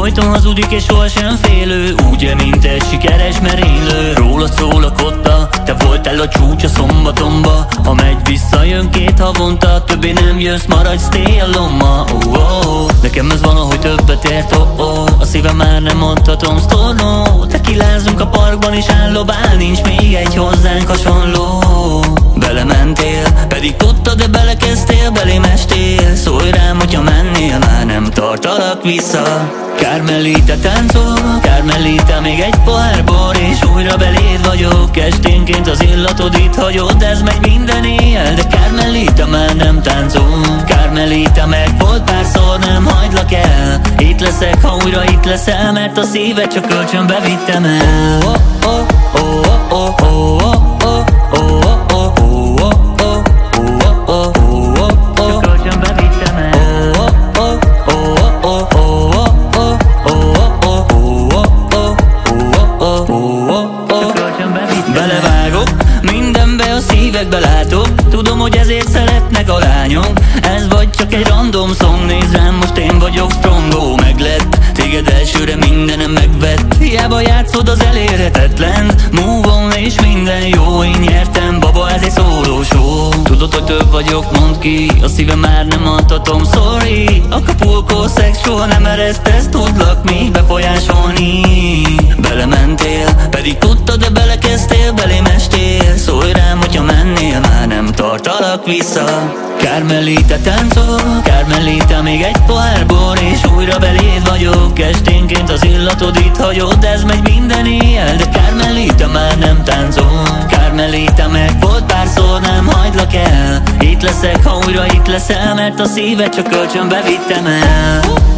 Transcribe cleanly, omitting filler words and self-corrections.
folyton hazudik és sohasem félő, ugye mint egy sikeres merénylő. Rólad szól a kotta, te voltál a csúcs a szombatomba. Ha megy visszajön 2 havonta, többé nem jössz, maradj stay-alone-ma. Nekem ez van, ahogy többet ért, a szívem már nem mondhatom, sztornó. Tekilázunk a parkban és állobál, nincs még egy hozzánk hasonló. Belementél, pedig tudtad, de belekezdtél, belém estél. Szólj rám, hogyha mennél, már nem tartalak vissza. Carmelita táncol, Carmelita, még egy pohár bor és újra beléd vagyok. Esténként az illatod itt hagyod, ez megy minden éjjel. De Carmelita, már nem táncol. Carmelita, meg volt párszor, nem hagylak el. Itt leszek, ha újra itt leszel, mert a szíved csak kölcsönbe vittem el. Belevágok mindenbe, a szívekbe látok. Tudom, hogy ezért szeretnek a lányok. Ez vagy csak egy random song, nézd rám, most én vagyok strong. Meglett, téged elsőre mindenem megvett. Hiába játszod az elérhetetlen. Move on és minden jó, én nyertem, baba, ez egy szóló show. Tudod, hogy több vagyok, mondd ki, a szívem már nem adhatom, sorry. Acapulco szex, soha nem eresztesz, tudlak még befolyásolni. Belementél, pedig tudtad, de belekezdtél, belém estél. Szólj rám, hogyha mennél, már nem tartalak vissza. Carmelita táncol, Carmelita, még egy pohár bor és újra beléd vagyok. Esténként az illatod itt hagyod, ez megy minden éjjel. De Carmelita, már nem táncol. Carmelita, meg volt párszor, nem hagylak el. Itt leszek, ha újra itt leszel, mert a szíved csak kölcsönbe vittem el.